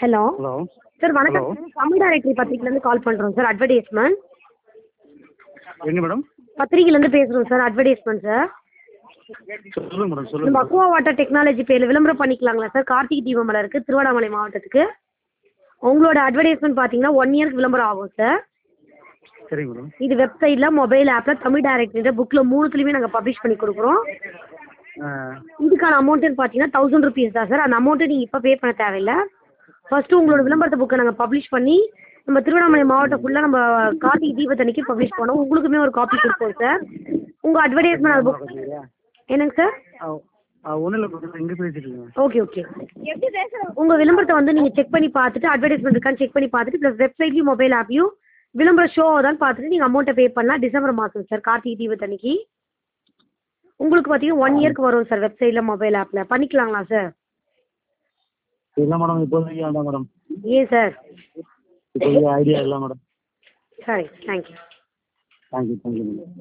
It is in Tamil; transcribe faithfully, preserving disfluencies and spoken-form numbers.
ஹலோ ஹலோ சார் வணக்கம் ஹலோ சார் தமிழ் டைரக்டரி பத்திரிக்கையிலேருந்து கால் பண்ணுறோம் சார் அட்வர்டைஸ்மெண்ட் எங்க மேடம் பத்திரிக்கையிலேருந்து பேசுகிறோம் சார் அட்வர்டைஸ்மெண்ட் சார் சொல்லுங்க மேடம் நம்ம சொல்லுங்க அக்வா வாட்டர் டெக்னாலஜி பேரில் விளம்பரம் பண்ணிக்கலாங்களா சார் கார்த்திகை தீபமலர் இருக்குது திருவண்ணாமலை மாவட்டத்துக்கு உங்களோட அட்வர்டைஸ்மெண்ட் பார்த்தீங்கன்னா ஒன் இயர்க்கு விளம்பரம் ஆகும் சார் சரிங்க மேடம் இது வெப்சைட்டில் மொபைல் ஆப்பில் தமிழ் டைரக்டரியில் புக்கில் மூணுத்துலேயுமே நாங்கள் பப்ளிஷ் பண்ணி கொடுக்குறோம் ஆ இதுக்கான அமௌண்ட்டுன்னு பார்த்தீங்கன்னா தௌசண்ட் ருபீஸ் தான் சார் அந்த அமௌண்ட்டு நீங்கள் இப்போ பே பண்ண தேவையில்லை ஃபஸ்ட்டு உங்களோட விளம்பரத்தை புக்கை நாங்கள் பப்ளிஷ் பண்ணி நம்ம திருவண்ணாமலை மாவட்டம் ஃபுல்லாக நம்ம கார்த்திகை தீபத்தன்னைக்கு பப்ளிஷ் பண்ணோம் உங்களுக்குமே ஒரு காப்பி கொடுப்போம் சார் உங்கள் அட்வர்டைஸ்மெண்ட் அது புக் என்னங்க சார் ஒன்றும் இல்லை மேடம் இங்கே பேசிட்டுருங்க ஓகே ஓகே உங்கள் விளம்பரத்தை வந்து நீங்கள் செக் பண்ணி பார்த்துட்டு அட்வர்டைஸ்மெண்ட் இருக்கான்னு செக் பண்ணி பார்த்துட்டு ப்ளஸ் வெப்சைட்லையும் மொபைல் ஆப்பையும் விளம்பரம் ஷோ ஆகுதான்னு பார்த்துட்டு நீங்கள் அமௌண்ட்டை பே பண்ணலாம் டிசம்பர் மாதம் சார் கார்த்திகை தீபத்தன்னைக்கு உங்களுக்கு பார்த்தீங்கன்னா ஒன் இயர்க்கு வரும் சார் வெப்சைட்டில் மொபைல் ஆப்பில் பண்ணிக்கலாங்களா சார் இல்லை மேடம் இப்போதைக்கு வேண்டாம் மேடம் ஏன் சார் இப்போதைக்கு ஐடியா இல்லை மேடம் சரி தேங்க்யூ தேங்க்யூ தேங்க்யூ மேடம்